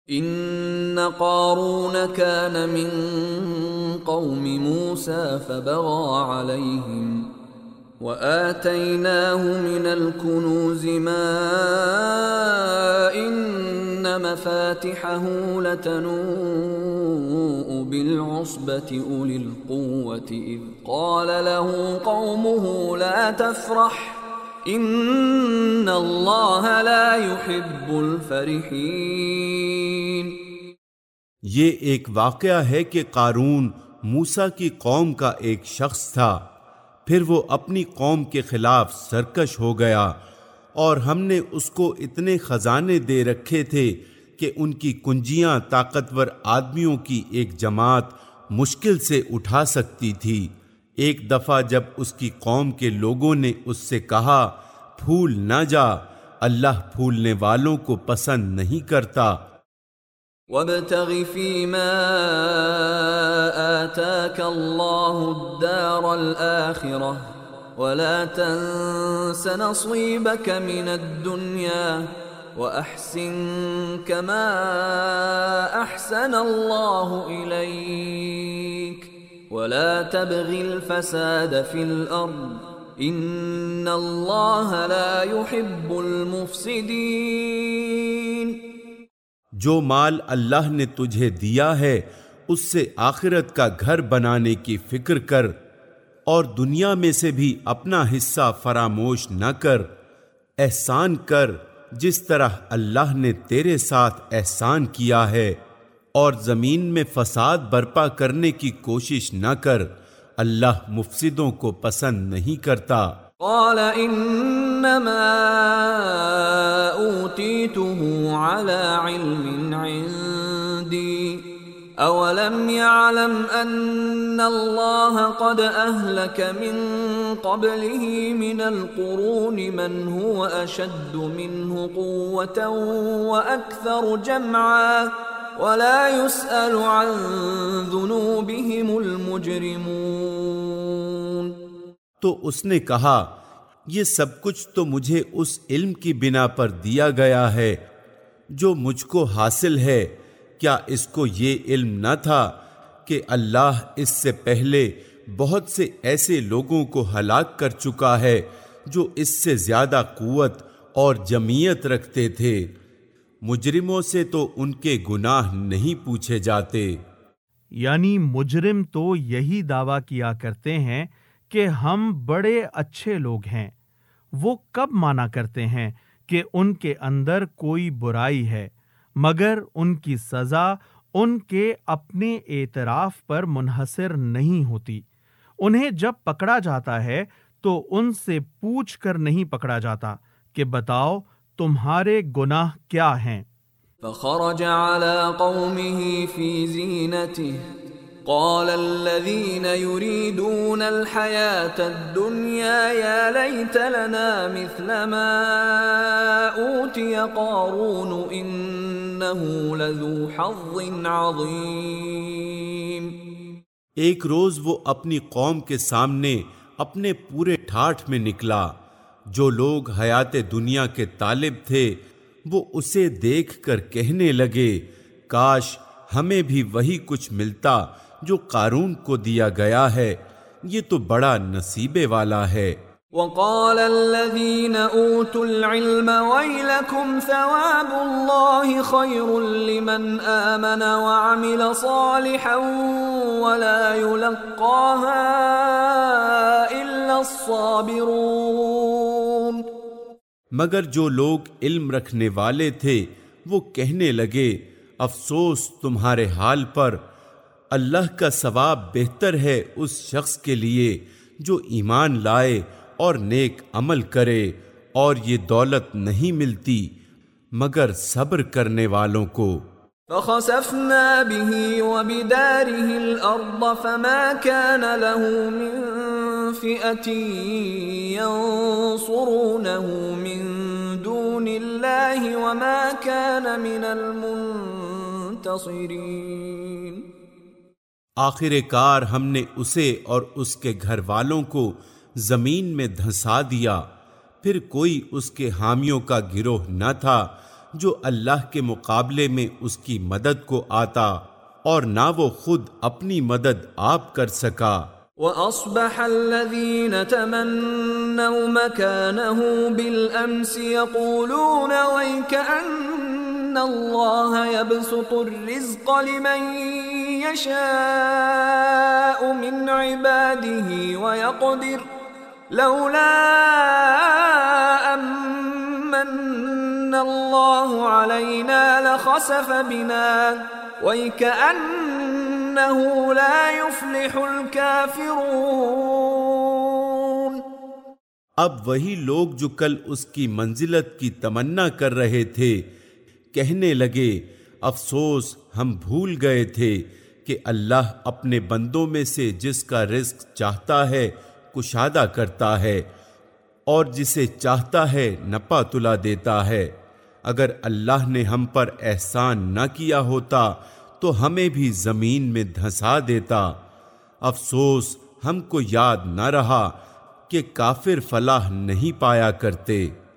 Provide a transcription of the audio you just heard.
إن قارون كان من قوم موسى فبغى عليهم وآتيناه من الكنوز ما إن مفاتحه لتنوء بالعصبة أولي القوة إذ قال له قومه لا تفرح ان اللہ لا يحب الفرحین۔ یہ ایک واقعہ ہے کہ قارون موسیٰ کی قوم کا ایک شخص تھا، پھر وہ اپنی قوم کے خلاف سرکش ہو گیا، اور ہم نے اس کو اتنے خزانے دے رکھے تھے کہ ان کی کنجیاں طاقتور آدمیوں کی ایک جماعت مشکل سے اٹھا سکتی تھی۔ ایک دفعہ جب اس کی قوم کے لوگوں نے اس سے کہا پھول نہ جا، اللہ پھولنے والوں کو پسند نہیں کرتا۔ وَابْتَغِ فِيمَا آتَاكَ اللَّهُ الدَّارَ الْآخِرَةَ وَلَا تَنْسَ نَصِيبَكَ مِنَ الدُّنْيَا وَأَحْسِنْ كَمَا أَحْسَنَ اللَّهُ إِلَيْكَ وَلَا تَبْغِ الْفَسَادَ فِي الْأَرْضِ إِنَّ اللَّهَ لَا يُحِبُّ الْمُفْسِدِينَ۔ جو مال اللہ نے تجھے دیا ہے اس سے آخرت کا گھر بنانے کی فکر کر، اور دنیا میں سے بھی اپنا حصہ فراموش نہ کر۔ احسان کر جس طرح اللہ نے تیرے ساتھ احسان کیا ہے، اور زمین میں فساد برپا کرنے کی کوشش نہ کر، اللہ مفسدوں کو پسند نہیں کرتا۔ قال انما اوتیته على علم عندي اولم يعلم ان الله قد اهلك من قبله من القرون من هو اشد منه قوة واكثر جمعا ولا يسأل عن ذنوبهم المجرمون۔ تو اس نے کہا یہ سب کچھ تو مجھے اس علم کی بنا پر دیا گیا ہے جو مجھ کو حاصل ہے، کیا اس کو یہ علم نہ تھا کہ اللہ اس سے پہلے بہت سے ایسے لوگوں کو ہلاک کر چکا ہے جو اس سے زیادہ قوت اور جمعیت رکھتے تھے؟ مجرموں سے تو ان کے گناہ نہیں پوچھے جاتے۔ یعنی مجرم تو یہی دعویٰ کیا کرتے ہیں کہ ہم بڑے اچھے لوگ ہیں، وہ کب مانا کرتے ہیں کہ ان کے اندر کوئی برائی ہے، مگر ان کی سزا ان کے اپنے اعتراف پر منحصر نہیں ہوتی۔ انہیں جب پکڑا جاتا ہے تو ان سے پوچھ کر نہیں پکڑا جاتا کہ بتاؤ تمہارے گناہ کیا ہیں۔ فخرج على قومه في زينته قال الذين يريدون الحياة الدنيا يا ليت لنا مثل ما أوتي قارون إنه لذو حظ عظيم۔ ایک روز وہ اپنی قوم کے سامنے اپنے پورے ٹھاٹھ میں نکلا۔ جو لوگ حیات دنیا کے طالب تھے وہ اسے دیکھ کر کہنے لگے کاش ہمیں بھی وہی کچھ ملتا جو قارون کو دیا گیا ہے، یہ تو بڑا نصیبے والا ہے۔ وقال الذين اوتوا العلم ويلكم ثواب الله خير لمن آمن وعمل صالحا ولا يلقاها الا الصابرون۔ مگر جو لوگ علم رکھنے والے تھے وہ کہنے لگے افسوس تمہارے حال پر، اللہ کا ثواب بہتر ہے اس شخص کے لیے جو ایمان لائے اور نیک عمل کرے، اور یہ دولت نہیں ملتی مگر صبر کرنے والوں کو۔ فخسفنا به وبداره الأرض فما كان له من فئة ينصرونه من دون الله وما كان من المنتصرين۔ آخر کار ہم نے اسے اور اس کے گھر والوں کو زمین میں دھنسا دیا، پھر کوئی اس کے حامیوں کا گروہ نہ تھا جو اللہ کے مقابلے میں اس کی مدد کو آتا اور نہ وہ خود اپنی مدد آپ کر سکا۔ وَأَصْبَحَ الَّذِينَ تَمَنَّوْا مَكَانَهُ بِالْأَمْسِ يَقُولُونَ وَيْكَأَنَّ اللَّهَ يَبْسُطُ الرِّزْقَ لِمَن يَشَاءُ مِنْ عِبَادِهِ وَيَقْدِرُ لَوْلَا أَمَّنَّ اللَّهُ عَلَيْنَا لَخَسَفَ بِنَا وَيْكَأَنَّهُ لَا يُفْلِحُ الْكَافِرُونَ۔ اب وہی لوگ جو کل اس کی منزلت کی تمنا کر رہے تھے کہنے لگے افسوس ہم بھول گئے تھے کہ اللہ اپنے بندوں میں سے جس کا رزق چاہتا ہے کشادہ کرتا ہے اور جسے چاہتا ہے نپا تلا دیتا ہے۔ اگر اللہ نے ہم پر احسان نہ کیا ہوتا تو ہمیں بھی زمین میں دھنسا دیتا۔ افسوس ہم کو یاد نہ رہا کہ کافر فلاح نہیں پایا کرتے۔